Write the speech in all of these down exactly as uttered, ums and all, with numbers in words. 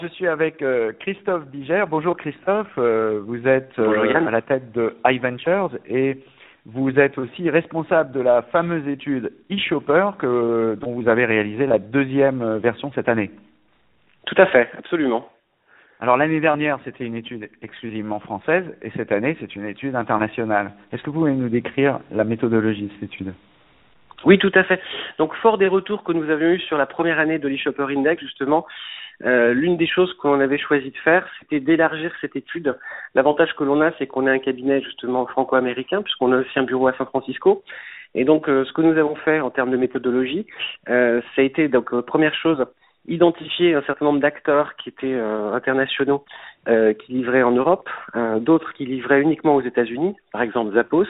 Je suis avec euh, Christophe Biger. Bonjour Christophe, euh, vous êtes euh, à la tête de iVentures et vous êtes aussi responsable de la fameuse étude eShopper que, dont vous avez réalisé la deuxième version cette année. Tout à fait, absolument. Alors l'année dernière, c'était une étude exclusivement française et cette année, c'est une étude internationale. Est-ce que vous pouvez nous décrire la méthodologie de cette étude ? Oui, tout à fait. Donc, fort des retours que nous avions eus sur la première année de l'eShopper Index, justement, euh, l'une des choses qu'on avait choisi de faire, c'était d'élargir cette étude. L'avantage que l'on a, c'est qu'on a un cabinet, justement, franco-américain, puisqu'on a aussi un bureau à San Francisco. Et donc, euh, ce que nous avons fait en termes de méthodologie, euh, ça a été, donc, euh, première chose, identifier un certain nombre d'acteurs qui étaient euh, internationaux, euh, qui livraient en Europe, euh, d'autres qui livraient uniquement aux États-Unis, par exemple Zappos.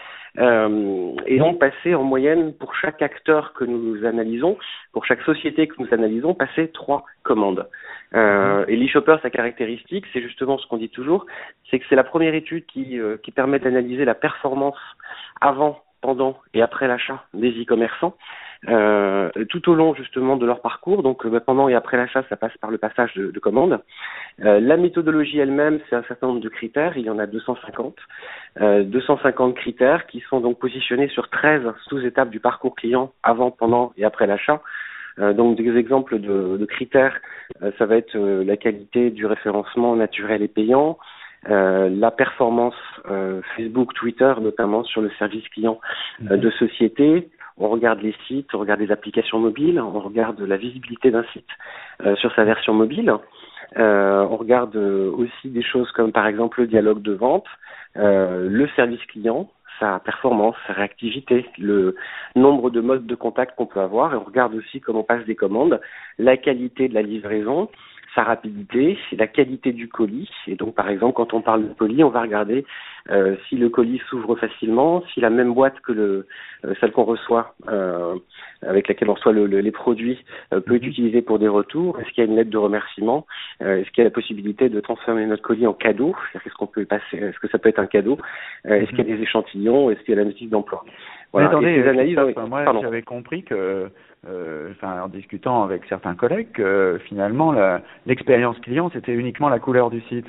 Euh, et donc passer en moyenne pour chaque acteur que nous analysons, pour chaque société que nous analysons, passer trois commandes. Euh, et l'eShopper, sa caractéristique, c'est justement ce qu'on dit toujours, c'est que c'est la première étude qui, euh, qui permet d'analyser la performance avant, pendant et après l'achat des e-commerçants, euh, tout au long justement de leur parcours. Donc euh, pendant et après l'achat, ça passe par le passage de, de commandes. Euh, la méthodologie elle-même, c'est un certain nombre de critères, il y en a deux cent cinquante. Euh, deux cent cinquante critères qui sont donc positionnés sur treize sous-étapes du parcours client avant, pendant et après l'achat. Euh, donc des exemples de, de critères, euh, ça va être euh, la qualité du référencement naturel et payant, euh, la performance euh, Facebook, Twitter, notamment sur le service client euh, de société. On regarde les sites, on regarde les applications mobiles, on regarde la visibilité d'un site euh, sur sa version mobile. Euh, on regarde euh, aussi des choses comme par exemple le dialogue de vente, euh, le service client, sa performance, sa réactivité, le nombre de modes de contact qu'on peut avoir, et on regarde aussi comment on passe des commandes, la qualité de la livraison, sa rapidité, la qualité du colis. Et donc par exemple quand on parle de colis, on va regarder euh, si le colis s'ouvre facilement, si la même boîte que le euh, celle qu'on reçoit, euh, avec laquelle on reçoit le, le, les produits, euh, peut être utilisée pour des retours. Est-ce qu'il y a une lettre de remerciement? euh, Est-ce qu'il y a la possibilité de transformer notre colis en cadeau? Est-ce qu'on peut passer? Est-ce que ça peut être un cadeau? euh, Est-ce qu'il y a des échantillons? Est-ce qu'il y a la notice d'emploi? Voilà. Mais attendez, et ces analyses, oui, moi pardon. J'avais compris que, euh, enfin, en discutant avec certains collègues, que finalement la, l'expérience client c'était uniquement la couleur du site.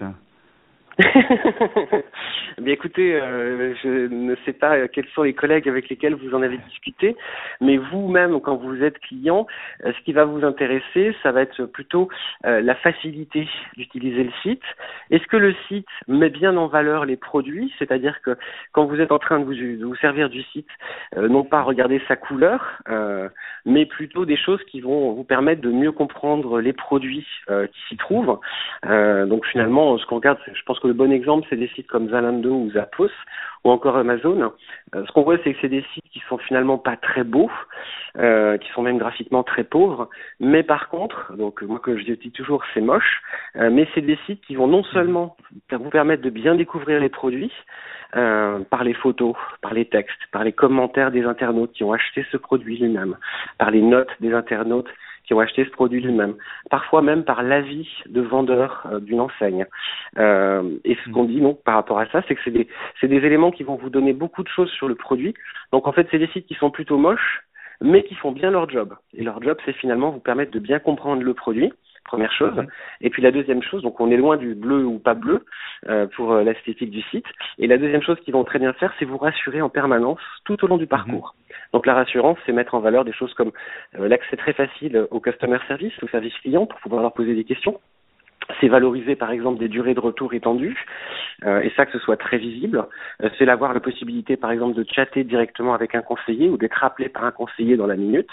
Bien écoutez, euh, je ne sais pas quels sont les collègues avec lesquels vous en avez discuté, mais vous-même, quand vous êtes client, euh, ce qui va vous intéresser, ça va être plutôt euh, la facilité d'utiliser le site. Est-ce que le site met bien en valeur les produits? C'est-à-dire que quand vous êtes en train de vous, de vous servir du site, euh, non pas regarder sa couleur, euh, mais plutôt des choses qui vont vous permettre de mieux comprendre les produits euh, qui s'y trouvent. Euh, donc finalement, ce qu'on regarde, je pense que le bon exemple, c'est des sites comme Zalando ou Zappos ou encore Amazon. Euh, ce qu'on voit, c'est que c'est des sites qui sont finalement pas très beaux, euh, qui sont même graphiquement très pauvres. Mais par contre, donc moi que je dis toujours, c'est moche, euh, mais c'est des sites qui vont non seulement vous permettre de bien découvrir les produits, euh, par les photos, par les textes, par les commentaires des internautes qui ont acheté ce produit lui-même, par les notes des internautes qui ont acheté ce produit lui-même, parfois même par l'avis de vendeurs euh, d'une enseigne. Euh, et ce qu'on dit donc par rapport à ça, c'est que c'est des, c'est des éléments qui vont vous donner beaucoup de choses sur le produit. Donc en fait, c'est des sites qui sont plutôt moches, mais qui font bien leur job. Et leur job, c'est finalement vous permettre de bien comprendre le produit, première chose. Et puis la deuxième chose, donc on est loin du bleu ou pas bleu euh, pour euh, l'esthétique du site. Et la deuxième chose qu'ils vont très bien faire, c'est vous rassurer en permanence tout au long du parcours. Donc la rassurance, c'est mettre en valeur des choses comme euh, l'accès très facile au customer service, au service client, pour pouvoir leur poser des questions. C'est valoriser par exemple des durées de retour étendues, euh, et ça que ce soit très visible. Euh, c'est avoir la possibilité par exemple de chatter directement avec un conseiller ou d'être appelé par un conseiller dans la minute.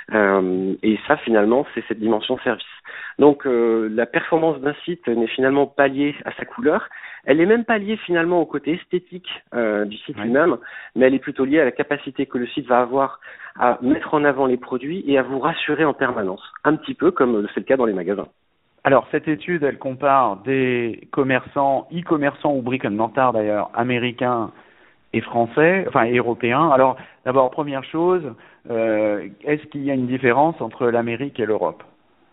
Euh, et ça finalement, c'est cette dimension service. Donc euh, la performance d'un site n'est finalement pas liée à sa couleur, elle est même pas liée finalement au côté esthétique euh, du site Oui. lui-même, mais elle est plutôt liée à la capacité que le site va avoir à mettre en avant les produits et à vous rassurer en permanence, un petit peu comme c'est le cas dans les magasins. Alors, cette étude, elle compare des commerçants, e-commerçants ou brick and mortar d'ailleurs, américains et français, enfin et européens. Alors, d'abord, première chose, euh, est-ce qu'il y a une différence entre l'Amérique et l'Europe ?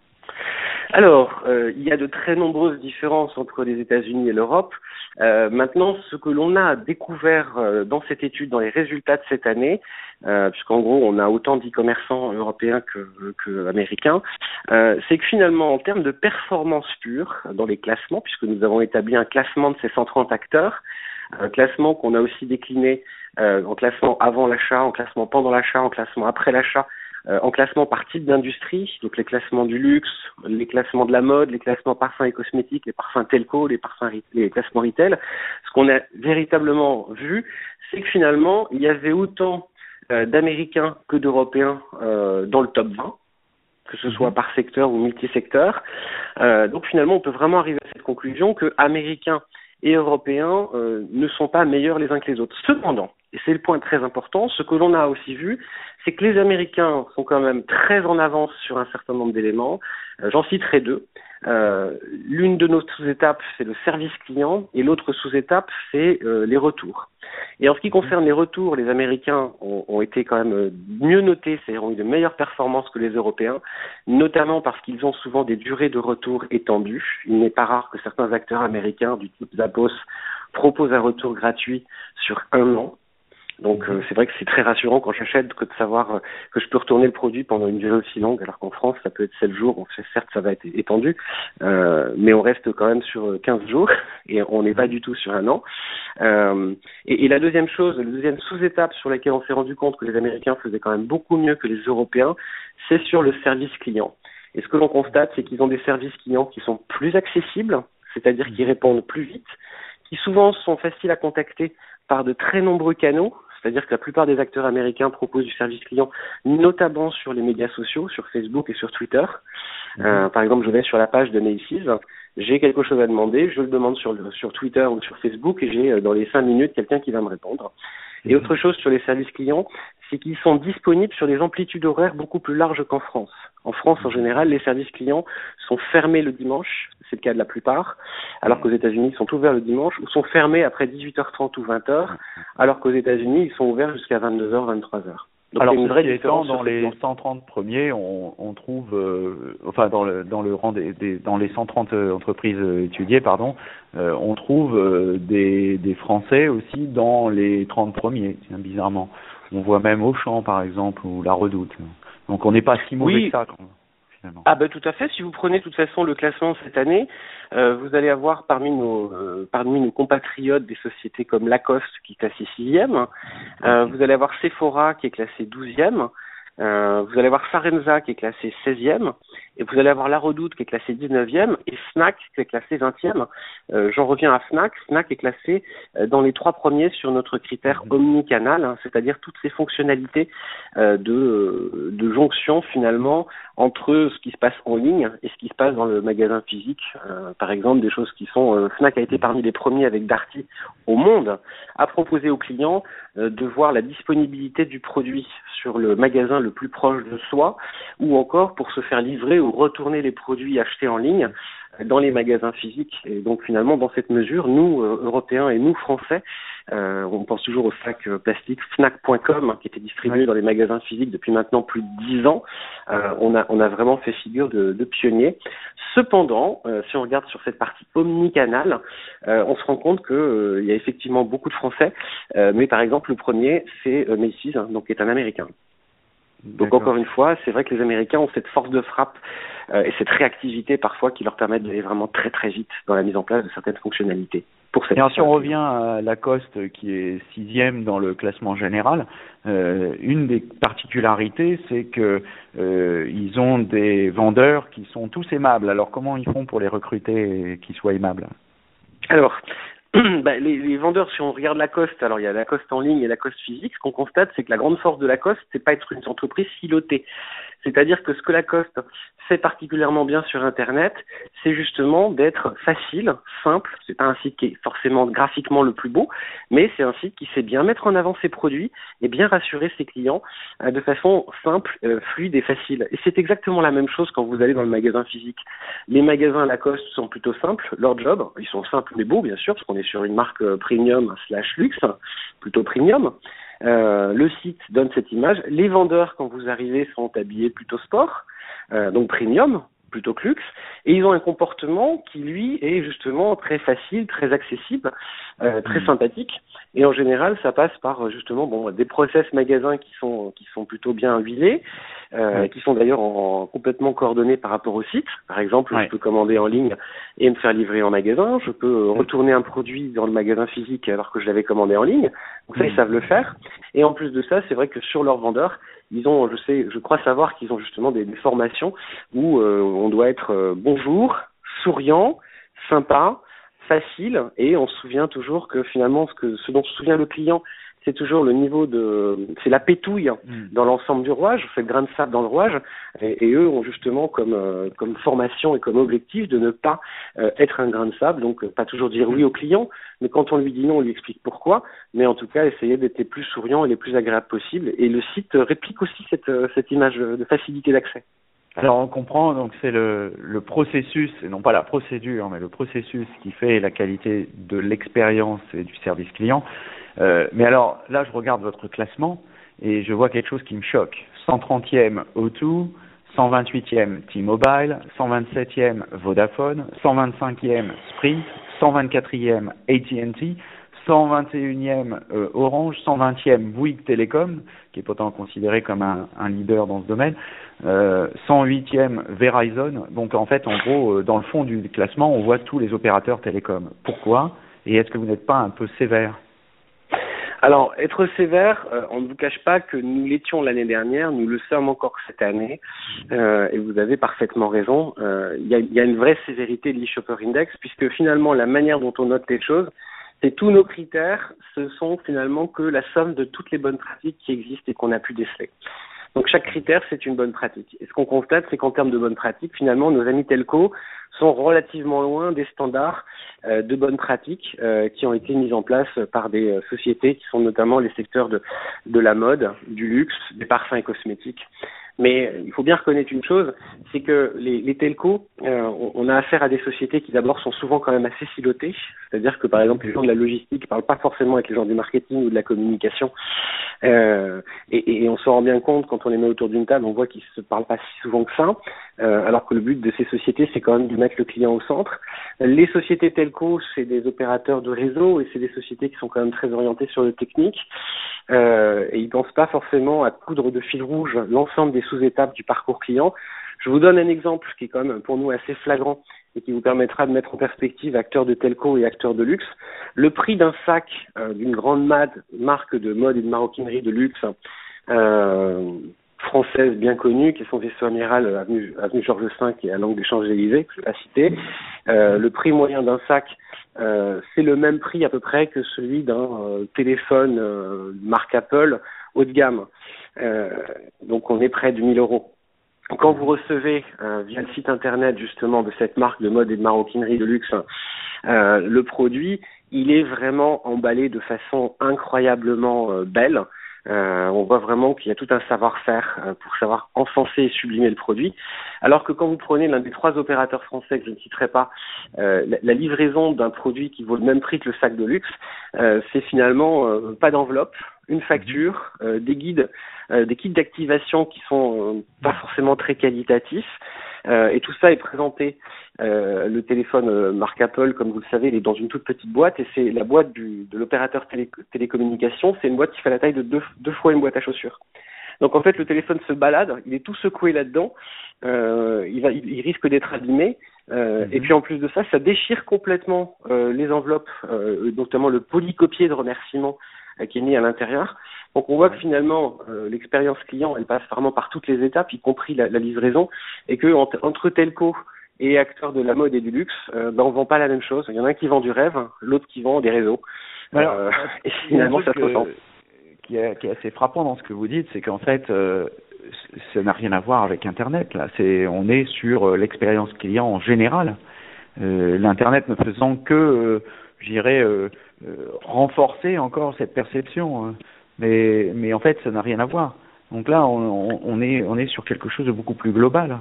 Alors, euh, il y a de très nombreuses différences entre les États-Unis et l'Europe. Euh, maintenant, ce que l'on a découvert euh, dans cette étude, dans les résultats de cette année, euh, puisqu'en gros, on a autant d'e-commerçants européens que, que américains, euh, c'est que finalement, en termes de performance pure dans les classements, puisque nous avons établi un classement de ces cent trente acteurs, un classement qu'on a aussi décliné euh, en classement avant l'achat, en classement pendant l'achat, en classement après l'achat, Euh, en classement par type d'industrie, donc les classements du luxe, les classements de la mode, les classements parfums et cosmétiques, les parfums telco, les parfums les classements retail. Ce qu'on a véritablement vu, c'est que finalement, il y avait autant euh, d'Américains que d'Européens euh, dans le top vingt, que ce soit par secteur ou multisecteur. Euh, donc finalement, on peut vraiment arriver à cette conclusion que Américains et Européens euh, ne sont pas meilleurs les uns que les autres. Cependant, et c'est le point très important, ce que l'on a aussi vu, c'est que les Américains sont quand même très en avance sur un certain nombre d'éléments. Euh, j'en citerai deux. Euh, l'une de nos sous-étapes, c'est le service client, et l'autre sous-étape, c'est euh, les retours. Et en ce qui concerne les retours, les Américains ont, ont été quand même mieux notés, c'est-à-dire ont eu de meilleures performances que les Européens, notamment parce qu'ils ont souvent des durées de retour étendues. Il n'est pas rare que certains acteurs américains du type Zappos proposent un retour gratuit sur un an. Donc euh, c'est vrai que c'est très rassurant quand j'achète que de savoir euh, que je peux retourner le produit pendant une durée aussi longue, alors qu'en France ça peut être sept jours, bon, certes ça va être étendu, euh, mais on reste quand même sur quinze jours et on n'est pas du tout sur un an. Euh, et, et la deuxième chose, la deuxième sous-étape sur laquelle on s'est rendu compte que les Américains faisaient quand même beaucoup mieux que les Européens, c'est sur le service client. Et ce que l'on constate, c'est qu'ils ont des services clients qui sont plus accessibles, c'est-à-dire qui répondent plus vite, qui souvent sont faciles à contacter par de très nombreux canaux, c'est-à-dire que la plupart des acteurs américains proposent du service client, notamment sur les médias sociaux, sur Facebook et sur Twitter. Mmh. Euh, par exemple, je vais sur la page de Macy's, j'ai quelque chose à demander, je le demande sur, le, sur Twitter ou sur Facebook et j'ai dans les cinq minutes quelqu'un qui va me répondre. Mmh. Et autre chose sur les services clients, c'est qu'ils sont disponibles sur des amplitudes horaires beaucoup plus larges qu'en France. En France, en général, les services clients sont fermés le dimanche, c'est le cas de la plupart, alors qu'aux États-Unis, ils sont ouverts le dimanche, ou sont fermés après dix-huit heures trente ou vingt heures, alors qu'aux États-Unis, ils sont ouverts jusqu'à vingt-deux heures, vingt-trois heures. Donc, alors, il y a une vraie différence dans les cent trente premiers, on, on trouve, euh, enfin dans le dans le rang des, des dans les cent trente entreprises étudiées, pardon, euh, on trouve euh, des des Français aussi dans les trente premiers, tiens, bizarrement. On voit même Auchan, par exemple, ou La Redoute. Donc, on n'est pas si mauvais oui. que ça, quand même, finalement. Ah ben tout à fait. Si vous prenez de toute façon le classement cette année, euh, vous allez avoir parmi nos euh, parmi nos compatriotes des sociétés comme Lacoste qui est classée sixième. Euh, vous allez avoir Sephora qui est classée douzième. Euh, vous allez avoir Farenza qui est classé seizième, et vous allez avoir La Redoute qui est classé dix-neuvième, et Fnac qui est classé vingtième. Euh, j'en reviens à Fnac. Fnac est classé euh, dans les trois premiers sur notre critère omnicanal, hein, c'est-à-dire toutes ces fonctionnalités euh, de, de jonction finalement entre ce qui se passe en ligne et ce qui se passe dans le magasin physique. Euh, par exemple, des choses qui sont... Euh, Fnac a été parmi les premiers avec Darty au monde à proposer aux clients euh, de voir la disponibilité du produit sur le magasin le plus proche de soi, ou encore pour se faire livrer ou retourner les produits achetés en ligne dans les magasins physiques. Et donc finalement, dans cette mesure, nous, euh, Européens et nous, Français, euh, on pense toujours au sac euh, plastique Fnac point com hein, qui était distribué ouais. dans les magasins physiques depuis maintenant plus de dix ans. Euh, on a on a vraiment fait figure de, de pionnier. Cependant, euh, si on regarde sur cette partie omnicanal, euh, on se rend compte que euh, il y a effectivement beaucoup de Français, euh, mais par exemple le premier c'est euh, Macy's, hein, donc qui est un Américain. Donc D'accord. Encore une fois, c'est vrai que les Américains ont cette force de frappe euh, et cette réactivité parfois qui leur permettent d'aller vraiment très très vite dans la mise en place de certaines fonctionnalités. Pour cette et si on revient à Lacoste qui est sixième dans le classement général, euh, une des particularités c'est que euh, ils ont des vendeurs qui sont tous aimables. Alors comment ils font pour les recruter et qu'ils soient aimables? Alors Bah, les, les vendeurs, si on regarde Lacoste, alors il y a Lacoste en ligne et Lacoste physique, ce qu'on constate, c'est que la grande force de Lacoste, c'est pas être une entreprise silotée. C'est-à-dire que ce que Lacoste fait particulièrement bien sur Internet, c'est justement d'être facile, simple. C'est pas un site qui est forcément graphiquement le plus beau, mais c'est un site qui sait bien mettre en avant ses produits et bien rassurer ses clients euh, de façon simple, euh, fluide et facile. Et c'est exactement la même chose quand vous allez dans le magasin physique. Les magasins Lacoste sont plutôt simples, leur job, ils sont simples mais beaux bien sûr, parce qu'on est sur une marque euh, premium slash luxe, plutôt premium. Euh, le site donne cette image. Les vendeurs, quand vous arrivez, sont habillés plutôt sport, euh, donc premium, plutôt que luxe, et ils ont un comportement qui, lui, est justement très facile, très accessible, euh, très mmh. sympathique. Et en général, ça passe par justement bon des process magasins qui sont qui sont plutôt bien huilés, euh, ouais. qui sont d'ailleurs en, en, complètement coordonnés par rapport au site. Par exemple, ouais. je peux commander en ligne et me faire livrer en magasin. Je peux retourner un produit dans le magasin physique alors que je l'avais commandé en ligne. Donc ça, mmh. ils savent le faire. Et en plus de ça, c'est vrai que sur leur vendeur, ils ont, je sais, je crois savoir qu'ils ont justement des, des formations où euh, on doit être euh, bonjour, souriant, sympa, facile, et on se souvient toujours que finalement ce que ce dont se souvient le client, c'est toujours le niveau de, c'est la pétouille mmh. dans l'ensemble du rouage, c'est le grain de sable dans le rouage, et, et eux ont justement comme euh, comme formation et comme objectif de ne pas euh, être un grain de sable, donc euh, pas toujours dire oui au client, mais quand on lui dit non, on lui explique pourquoi, mais en tout cas essayer d'être les plus souriants et les plus agréables possible, et le site réplique aussi cette cette image de facilité d'accès. Alors on comprend, donc c'est le, le processus, et non pas la procédure, mais le processus qui fait la qualité de l'expérience et du service client. Euh, mais alors là, je regarde votre classement et je vois quelque chose qui me choque. cent trentième O deux, cent vingt-huitième T-Mobile, cent vingt-septième Vodafone, cent vingt-cinquième Sprint, cent vingt-quatrième A T and T, cent vingt et unième euh, Orange, cent vingtième Bouygues Télécom, qui est pourtant considéré comme un, un leader dans ce domaine, euh, cent huitième Verizon. Donc en fait, en gros, euh, dans le fond du classement, on voit tous les opérateurs télécoms. Pourquoi ? Et est-ce que vous n'êtes pas un peu sévère ? Alors, être sévère, euh, on ne vous cache pas que nous l'étions l'année dernière, nous le sommes encore cette année, euh, et vous avez parfaitement raison. Euh, il y a, y a une vraie sévérité de l'eShopper Index, puisque finalement, la manière dont on note les choses, c'est tous nos critères, ce sont finalement que la somme de toutes les bonnes pratiques qui existent et qu'on a pu déceler. Donc chaque critère, c'est une bonne pratique. Et ce qu'on constate, c'est qu'en termes de bonnes pratiques, finalement, nos amis telco sont relativement loin des standards euh, de bonnes pratiques euh, qui ont été mis en place par des euh, sociétés qui sont notamment les secteurs de, de la mode, du luxe, des parfums et cosmétiques. Mais il faut bien reconnaître une chose, c'est que les, les telcos, euh, on a affaire à des sociétés qui d'abord sont souvent quand même assez silotées, c'est-à-dire que par exemple les gens de la logistique ne parlent pas forcément avec les gens du marketing ou de la communication, euh, et, et on se rend bien compte quand on les met autour d'une table, on voit qu'ils se parlent pas si souvent que ça, euh, alors que le but de ces sociétés c'est quand même de mettre le client au centre. Les sociétés telco, c'est des opérateurs de réseau et c'est des sociétés qui sont quand même très orientées sur le technique, euh, et ils pensent pas forcément à coudre de fil rouge l'ensemble des sous-étapes du parcours client. Je vous donne un exemple qui est quand même pour nous assez flagrant et qui vous permettra de mettre en perspective acteurs de telco et acteurs de luxe. Le prix d'un sac euh, d'une grande mad, marque de mode et de maroquinerie de luxe euh, française bien connue, qui est son vaisseau amiral avenue, avenue Georges cinq et à l'angle des Champs-Élysées, que je vais pas citer. Euh, le prix moyen d'un sac, euh, c'est le même prix à peu près que celui d'un euh, téléphone euh, marque Apple haut de gamme. Euh, donc on est près de mille euros. Quand vous recevez euh, via le site internet justement de cette marque de mode et de maroquinerie de luxe euh, le produit, il est vraiment emballé de façon incroyablement euh, belle. Euh, on voit vraiment qu'il y a tout un savoir-faire euh, pour savoir encenser et sublimer le produit. Alors que quand vous prenez l'un des trois opérateurs français que je ne citerai pas, euh, la, la livraison d'un produit qui vaut le même prix que le sac de luxe, euh, c'est finalement euh, pas d'enveloppe, une facture, euh, des guides, euh, des kits d'activation qui sont euh, pas forcément très qualitatifs. Euh, et tout ça est présenté. Euh, le téléphone euh, marque Apple, comme vous le savez, il est dans une toute petite boîte et c'est la boîte du, de l'opérateur télé, télécommunication. C'est une boîte qui fait la taille de deux, deux fois une boîte à chaussures. Donc en fait, le téléphone se balade, il est tout secoué là-dedans. Euh, il, va, il, il risque d'être abîmé. Euh, mmh. Et puis en plus de ça, ça déchire complètement euh, les enveloppes, euh, notamment le polycopier de remerciements euh, qui est mis à l'intérieur. Donc on voit que finalement euh, l'expérience client elle passe vraiment par toutes les étapes, y compris la, la livraison, et que entre, entre telco et acteurs de la mode et du luxe, euh, ben on vend pas la même chose. Il y en a un qui vend du rêve, l'autre qui vend des réseaux. Alors, euh, et finalement ça se ressent. Qui est, qui est assez frappant dans ce que vous dites, c'est qu'en fait, euh, ça n'a rien à voir avec Internet. Là, c'est on est sur euh, l'expérience client en général. Euh, L'Internet ne faisant que, euh, je dirais, euh, euh, renforcer encore cette perception. Hein. Mais, mais en fait, ça n'a rien à voir. Donc là, on, on, est, on est sur quelque chose de beaucoup plus global.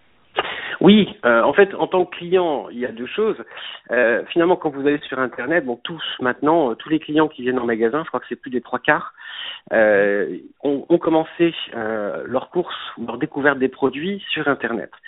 Oui, euh, en fait, en tant que client, il y a deux choses. Euh, finalement, quand vous allez sur Internet, bon, tous maintenant, tous les clients qui viennent en magasin, je crois que c'est plus des trois quarts, euh, ont, ont commencé euh, leur course ou leur découverte des produits sur Internet.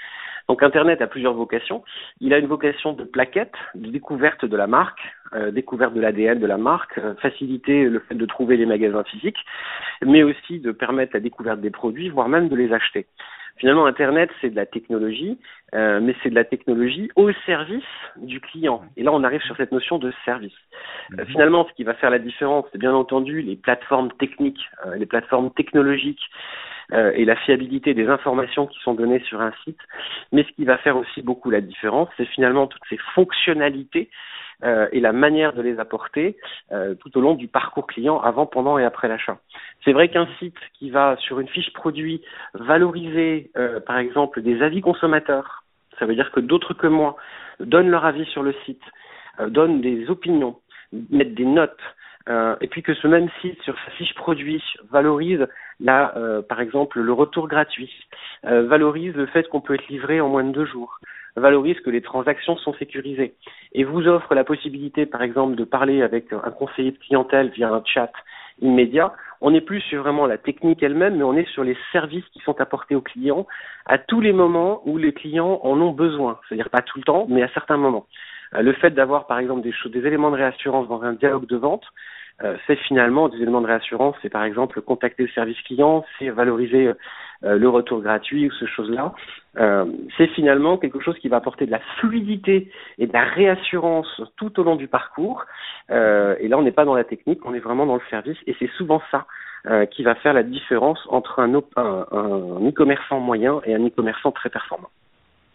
Donc Internet a plusieurs vocations. Il a une vocation de plaquette, de découverte de la marque, euh, découverte de l'A D N de la marque, euh, faciliter le fait de trouver les magasins physiques, mais aussi de permettre la découverte des produits, voire même de les acheter. Finalement, Internet, c'est de la technologie, euh, mais c'est de la technologie au service du client. Et là, on arrive sur cette notion de service. Euh, finalement, ce qui va faire la différence, c'est bien entendu les plateformes techniques, euh, les plateformes technologiques euh, et la fiabilité des informations qui sont données sur un site. Mais ce qui va faire aussi beaucoup la différence, c'est finalement toutes ces fonctionnalités euh, et la manière de les apporter euh, tout au long du parcours client, avant, pendant et après l'achat. C'est vrai qu'un site qui va sur une fiche produit valoriser, euh, par exemple, des avis consommateurs, ça veut dire que d'autres que moi donnent leur avis sur le site, euh, donnent des opinions, mettent des notes, euh, et puis que ce même site sur sa fiche produit valorise, là, euh, par exemple, le retour gratuit, euh, valorise le fait qu'on peut être livré en moins de deux jours, valorise que les transactions sont sécurisées, et vous offre la possibilité, par exemple, de parler avec un conseiller de clientèle via un chat immédiat. On n'est plus sur vraiment la technique elle-même, mais on est sur les services qui sont apportés aux clients à tous les moments où les clients en ont besoin. C'est-à-dire pas tout le temps, mais à certains moments. Le fait d'avoir, par exemple, des, choses, des éléments de réassurance dans un dialogue de vente, euh, c'est finalement des éléments de réassurance. C'est par exemple contacter le service client, c'est valoriser euh, le retour gratuit ou ce chose-là. Euh, c'est finalement quelque chose qui va apporter de la fluidité et de la réassurance tout au long du parcours. Euh, et là, on n'est pas dans la technique, on est vraiment dans le service. Et c'est souvent ça euh, qui va faire la différence entre un, un, un e-commerçant moyen et un e-commerçant très performant.